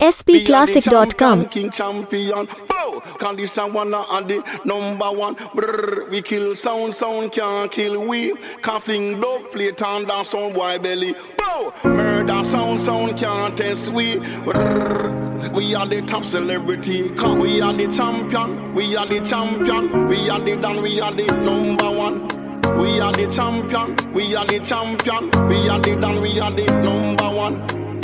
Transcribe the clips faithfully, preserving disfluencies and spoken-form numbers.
S P classic dot com. King champion, bow. Condition one and the number one. Brrr, we kill sound, sound can't kill we. Coughing dog plate and dance on boy belly. Bow. Murder sound, sound can't test we. Brrr, we are the top celebrity. Cause we are the champion. We are the champion. We are the dan. We are the number one. We are the champion. We are the champion. We are the dan. We are the number one.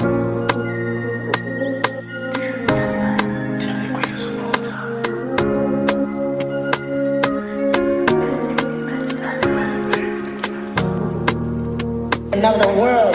Of the world.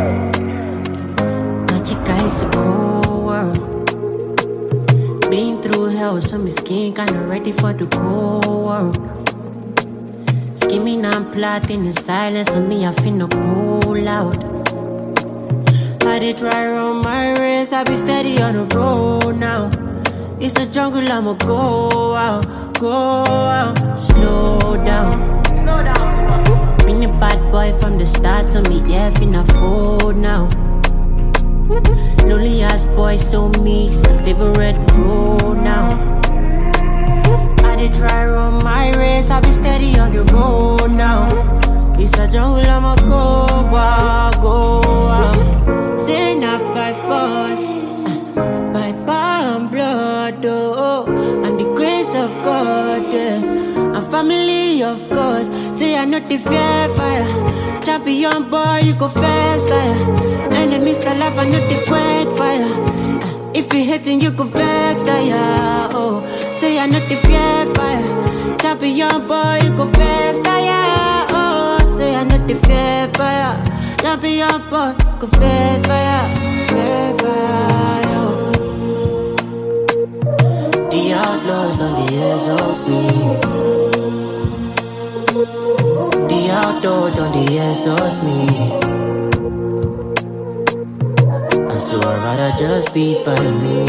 Magic is a cold world. Been through hell, so my skin kinda ready for the cold world. Skimming and plotting in silence, so me I finna cool out. I did try run my race, I be steady on the road now. It's a jungle, I'ma go out, go out, slow down. Slow down. Been a bad boy from the start, so me yeah finna fold now. Lonely ass boy, so me it's a favorite role now. I did try run my race, I be steady on the road now. It's a jungle, I'ma go out, go out. Say not by force, uh, by power and blood, oh, and the grace of God, yeah. And family, of course. Say I not the fear fire. Champion boy, you go faster. Enemies alive, I not the great fire. If you hitting, you go vex, yeah. Oh, say I not the fear fire. Champion boy, you go faster, yeah. Oh, say I not the fear fire. Champion boy, go fair fire, fair fire. Oh. The outlaws on the edge of me. The outdoor on the exhaust me. And so I'd rather just be by me.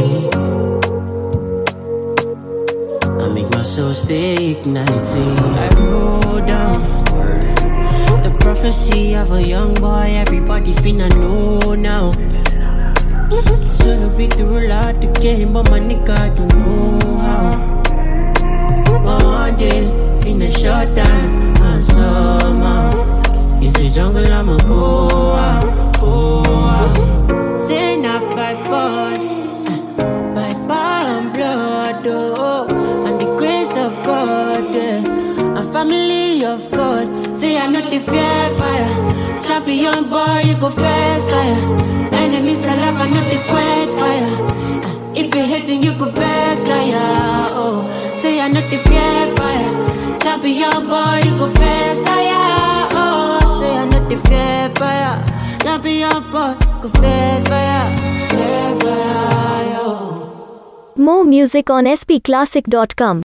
I make my soul stay igniting. I roll down the prophecy of a young boy, everybody finna know now. So no big to roll out the game, but my nigga don't know how. But one day, in a short time, somehow, it's the jungle, I'ma go out, go out. Say not by force, uh, by power and blood, oh, and the grace of God, yeah. And family, of course. Say I'm not the fear fire. Champion boy, you go faster, yeah. Enemies alive, I'm not the quiet fire. Uh, if you're hitting, you go faster, yeah. Oh, say I'm not the fear fire. Champion boy, you go faster, yeah. Oh, say I'm not the fair fire. Champion boy, go fair fire, fair fire, oh. More music on S P classic dot com.